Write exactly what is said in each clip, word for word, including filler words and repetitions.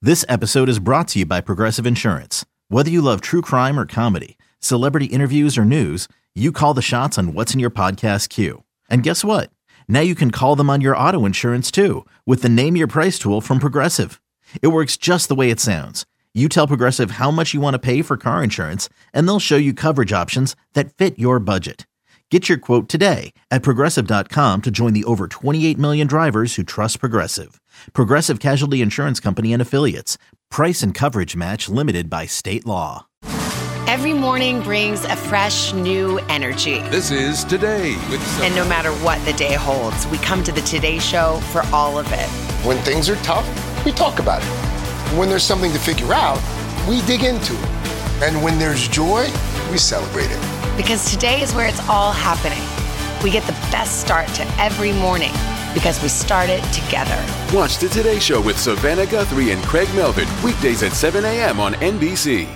This episode is brought to you by Progressive Insurance. Whether you love true crime or comedy, celebrity interviews or news, you call the shots on what's in your podcast queue. And guess what? Now you can call them on your auto insurance too with the Name Your Price tool from Progressive. It works just the way it sounds. You tell Progressive how much you want to pay for car insurance, and they'll show you coverage options that fit your budget. Get your quote today at Progressive dot com to join the over twenty-eight million drivers who trust Progressive. Progressive Casualty Insurance Company and Affiliates. Price and coverage match limited by state law. Every morning brings a fresh, new energy. This is Today with Sophie. And no matter what the day holds, we come to the Today Show for all of it. When things are tough, we talk about it. When there's something to figure out, we dig into it. And when there's joy, we celebrate it. Because today is where it's all happening. We get the best start to every morning because we start it together. Watch the Today Show with Savannah Guthrie and Craig Melvin, weekdays at seven a.m. on N B C.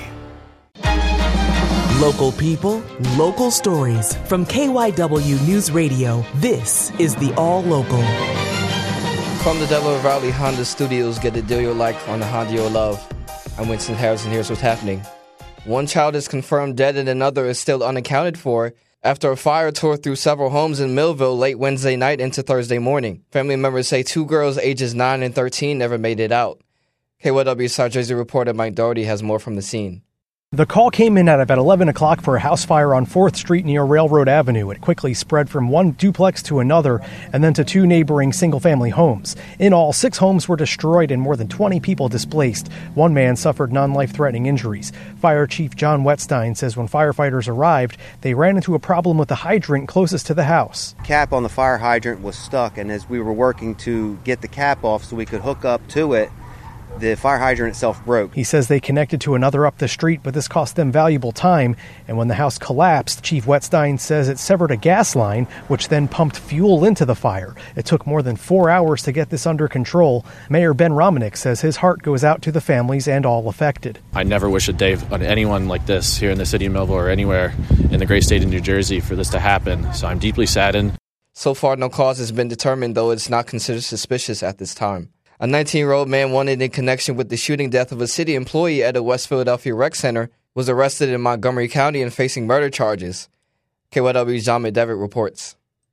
Local people, local stories. From K Y W News Radio, this is the All Local. From the Delaware Valley Honda Studios, get the deal you like on the Honda you love. I'm Winston Harris, and here's what's happening. One child is confirmed dead and another is still unaccounted for after a fire tore through several homes in Millville late Wednesday night into Thursday morning. Family members say two girls ages nine and thirteen never made it out. K Y W South Jersey reporter Mike Doherty has more from the scene. The call came in at about eleven o'clock for a house fire on fourth Street near Railroad Avenue. It quickly spread from one duplex to another and then to two neighboring single-family homes. In all, six homes were destroyed and more than twenty people displaced. One man suffered non-life-threatening injuries. Fire Chief John Wetstein says when firefighters arrived, they ran into a problem with the hydrant closest to the house. Cap on the fire hydrant was stuck, and as we were working to get the cap off so we could hook up to it, the fire hydrant itself broke. He says they connected to another up the street, but this cost them valuable time. And when the house collapsed, Chief Wetstein says it severed a gas line, which then pumped fuel into the fire. It took more than four hours to get this under control. Mayor Ben Romanek says his heart goes out to the families and all affected. I never wish a day on anyone like this here in the city of Millville or anywhere in the great state of New Jersey for this to happen. So I'm deeply saddened. So far, no cause has been determined, though it's not considered suspicious at this time. A nineteen-year-old man wanted in connection with the shooting death of a city employee at a West Philadelphia rec center was arrested in Montgomery County and facing murder charges. K Y W's John McDevitt reports.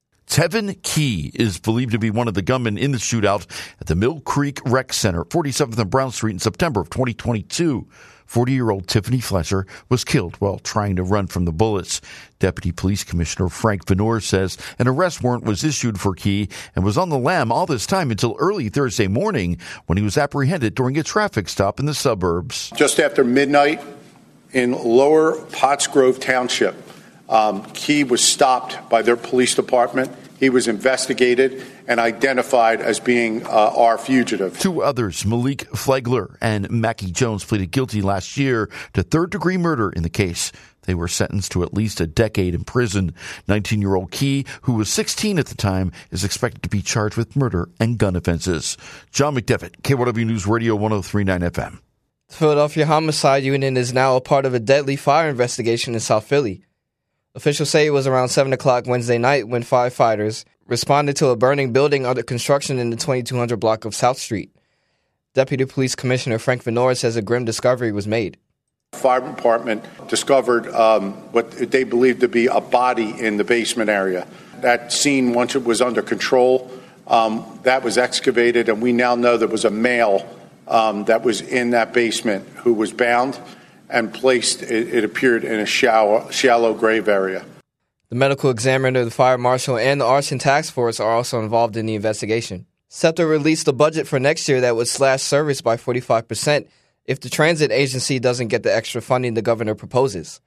Tevin Key is believed to be one of the gunmen in the shootout at the Mill Creek Rec Center, forty-seventh and Brown Street in September of twenty twenty-two. forty-year-old Tiffany Fletcher was killed while trying to run from the bullets. Deputy Police Commissioner Frank Venor says an arrest warrant was issued for Key and was on the lam all this time until early Thursday morning when he was apprehended during a traffic stop in the suburbs. Just after midnight in Lower Pottsgrove Township, um, Key was stopped by their police department. He was investigated and identified as being uh, our fugitive. Two others, Malik Flegler and Mackie Jones, pleaded guilty last year to third-degree murder in the case. They were sentenced to at least a decade in prison. nineteen-year-old Key, who was sixteen at the time, is expected to be charged with murder and gun offenses. John McDevitt, K Y W News Radio one oh three point nine F M. The Philadelphia Homicide Unit is now a part of a deadly fire investigation in South Philly. Officials say it was around seven o'clock Wednesday night when firefighters responded to a burning building under construction in the twenty-two hundred block of South Street. Deputy Police Commissioner Frank Venor says a grim discovery was made. The fire department discovered um, what they believed to be a body in the basement area. That scene, once it was under control, um, that was excavated, and we now know there was a male um, that was in that basement who was bound and placed, it, it appeared, in a shallow, shallow grave area. The medical examiner, the fire marshal, and the arson task force are also involved in the investigation. SEPTA released a budget for next year that would slash service by forty-five percent if the transit agency doesn't get the extra funding the governor proposes.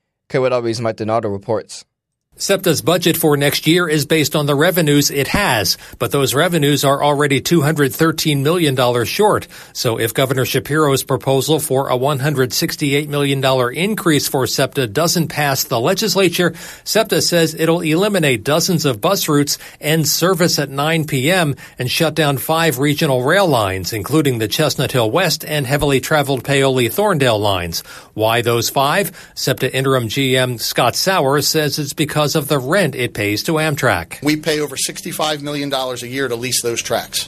K Y W's Mike Donato reports. SEPTA's budget for next year is based on the revenues it has, but those revenues are already two hundred thirteen million dollars short. So if Governor Shapiro's proposal for a one hundred sixty-eight million dollars increase for SEPTA doesn't pass the legislature, SEPTA says it'll eliminate dozens of bus routes, end service at nine p.m., and shut down five regional rail lines, including the Chestnut Hill West and heavily traveled Paoli-Thorndale lines. Why those five? SEPTA interim G M Scott Sauer says it's because of the rent it pays to Amtrak. We pay over sixty-five million dollars a year to lease those tracks.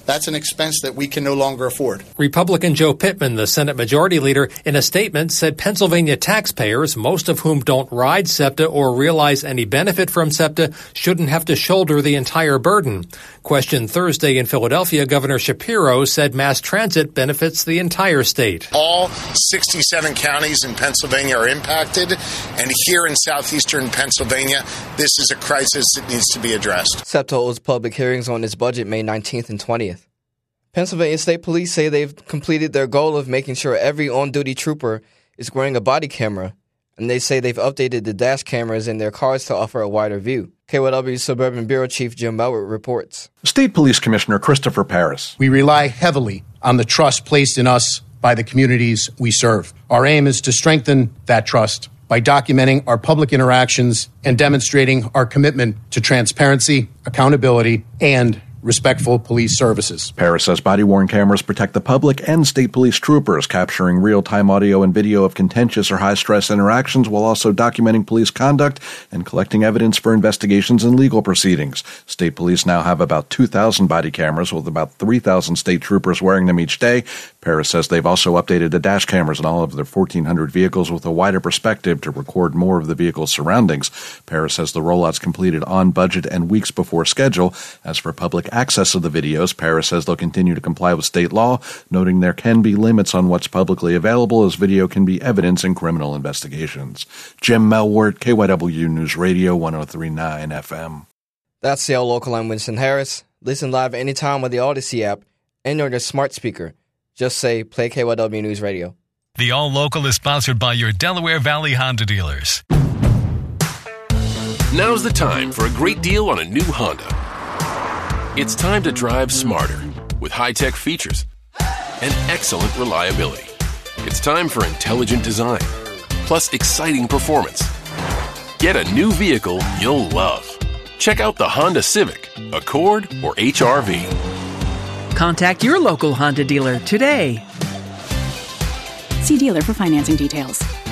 that's an expense that we can no longer afford. Republican Joe Pittman, the Senate Majority Leader, in a statement said Pennsylvania taxpayers, most of whom don't ride SEPTA or realize any benefit from SEPTA, shouldn't have to shoulder the entire burden. Questioned Thursday in Philadelphia, Governor Shapiro said mass transit benefits the entire state. All sixty-seven counties in Pennsylvania are impacted, and here in southeastern Pennsylvania, this is a crisis that needs to be addressed. SEPTA holds public hearings on its budget May nineteenth and twentieth. Pennsylvania State Police say they've completed their goal of making sure every on-duty trooper is wearing a body camera, and they say they've updated the dash cameras in their cars to offer a wider view. K Y W Suburban Bureau Chief Jim Melwood reports. State Police Commissioner Christopher Paris. We rely heavily on the trust placed in us by the communities we serve. Our aim is to strengthen that trust by documenting our public interactions and demonstrating our commitment to transparency, accountability, and respectful police services. Paris says body-worn cameras protect the public and state police troopers, capturing real-time audio and video of contentious or high-stress interactions while also documenting police conduct and collecting evidence for investigations and legal proceedings. State police now have about two thousand body cameras, with about three thousand state troopers wearing them each day. Paris says they've also updated the dash cameras in all of their fourteen hundred vehicles with a wider perspective to record more of the vehicle's surroundings. Paris says the rollout's completed on budget and weeks before schedule. As for public access of the videos, Paris says they'll continue to comply with state law, noting there can be limits on what's publicly available, as video can be evidence in criminal investigations. Jim Melwood, K Y W News Radio, one oh three point nine F M. That's the All Local. I'm Winston Harris. Listen live anytime with the Odyssey app and on your smart speaker. Just say, play K Y W News Radio. The All Local is sponsored by your Delaware Valley Honda dealers. Now's the time for a great deal on a new Honda. It's time to drive smarter with high-tech features and excellent reliability. It's time for intelligent design, plus exciting performance. Get a new vehicle you'll love. Check out the Honda Civic, Accord, or H R V. Contact your local Honda dealer today. See dealer for financing details.